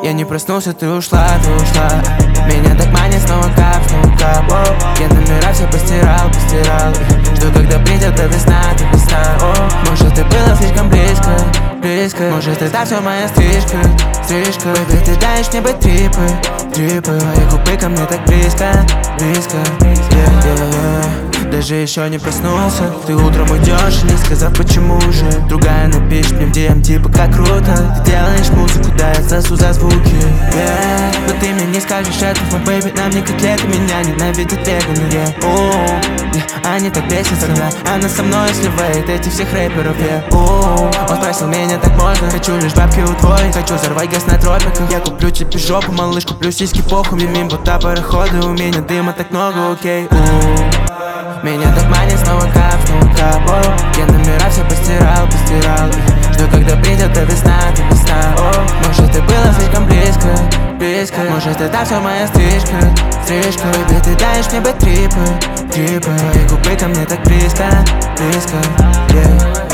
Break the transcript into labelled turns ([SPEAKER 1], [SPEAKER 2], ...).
[SPEAKER 1] Я не проснулся, ты ушла. Меня так манит снова кап. Я номера все постирал. Жду, когда придет весна. Может, ты была слишком близко. Может, это все моя стрижка. Baby, ты даешь мне быть трипы. Твои губы ко мне так близко. Даже еще не проснулся. Ты утром уйдешь, не сказав почему же. Другая напишет мне в DM, типа как круто. Ты делаешь музыку, да я сосу за звуки. Но ты мне не скажешь этого, baby. Нам не котлеты, меня ненавидят веганы. Они так бесят, когда она со мной сливает этих всех рэперов. Он спросил меня, так можно? Хочу лишь бабки удвоить, хочу взорвать газ на тропиках. Я куплю тебе жопу, малыш, куплю сиськи, похуй. Мимо бота парохода, у меня дыма так много, окей. Меня так манит снова кап. Я номера все постирал. Жду, когда придет весна. Может, ты была слишком близко. Может, это все моя стрижка. Baby, ты даешь мне быть трипы. Твои губы ко мне так близко.